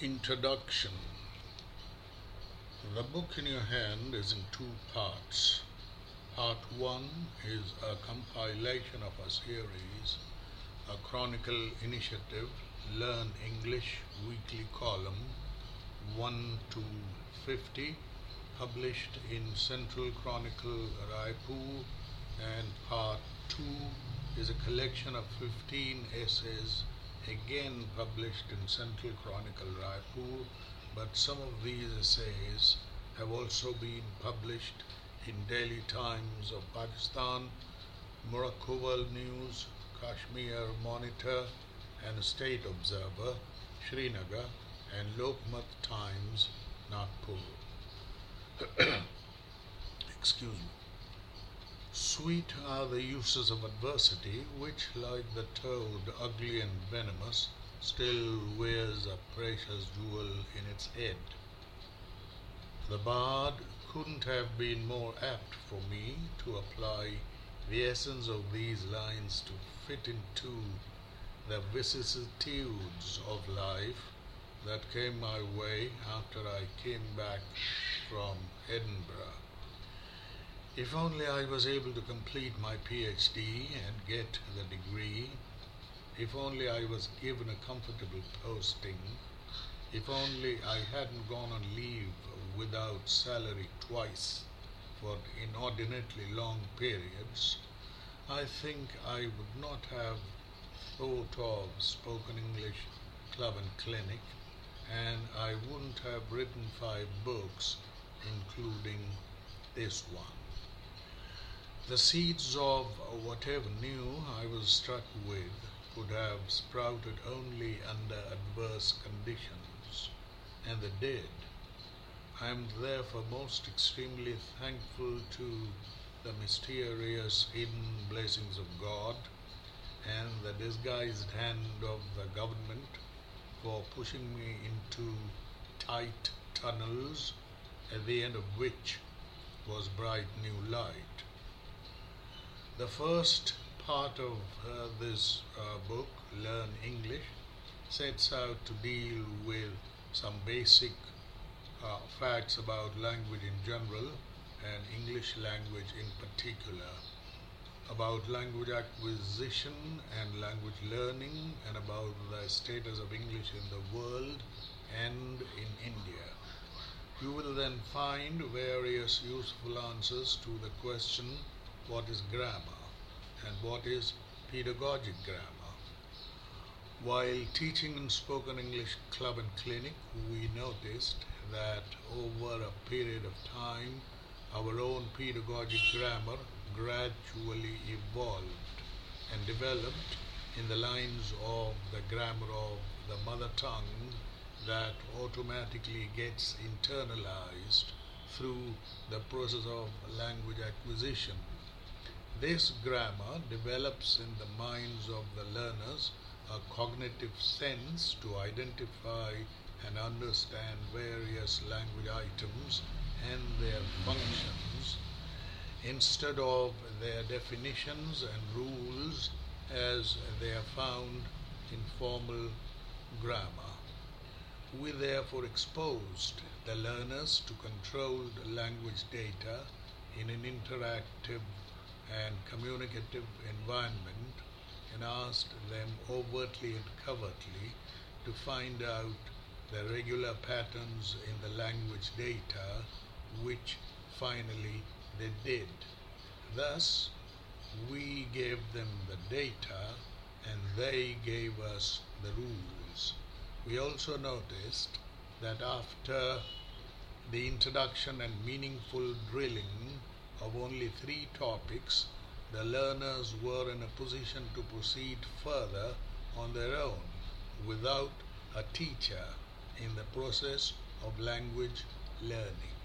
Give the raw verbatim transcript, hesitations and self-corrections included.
Introduction. The book in your hand is in two parts. Part one is a compilation of a series, a chronicle initiative, Learn English weekly column one to fifty, published in Central Chronicle, Raipur, and part two is a collection of fifteen essays, again published in Central Chronicle, Raipur, but some of these essays have also been published in Daily Times of Pakistan, Morocco World News, Kashmir Monitor, and State Observer, Srinagar, and Lokmat Times, Nagpur. Excuse me. Sweet are the uses of adversity, which, like the toad, ugly and venomous, still wears a precious jewel in its head. The bard couldn't have been more apt for me to apply the essence of these lines to fit into the vicissitudes of life that came my way after I came back from Edinburgh. If only I was able to complete my PhD and get the degree, if only I was given a comfortable posting, if only I hadn't gone on leave without salary twice for inordinately long periods, I think I would not have thought of Spoken English Club and Clinic, and I wouldn't have written five books, including this one. The seeds of whatever new I was struck with could have sprouted only under adverse conditions, and they did. I am therefore most extremely thankful to the mysterious hidden blessings of God and the disguised hand of the government for pushing me into tight tunnels, at the end of which was bright new light. The first part of uh, this uh, book, Learn English, sets out to deal with some basic uh, facts about language in general and English language in particular, about language acquisition and language learning, and about the status of English in the world and in India. You will then find various useful answers to the question, what is grammar and what is pedagogic grammar? While teaching in Spoken English Club and Clinic, we noticed that over a period of time, our own pedagogic grammar gradually evolved and developed in the lines of the grammar of the mother tongue that automatically gets internalized through the process of language acquisition. This grammar develops in the minds of the learners a cognitive sense to identify and understand various language items and their functions, instead of their definitions and rules as they are found in formal grammar. We therefore exposed the learners to controlled language data in an interactive and communicative environment, and asked them overtly and covertly to find out the regular patterns in the language data, which finally they did. Thus, we gave them the data and they gave us the rules. We also noticed that after the introduction and meaningful drilling of only three topics, the learners were in a position to proceed further on their own without a teacher in the process of language learning.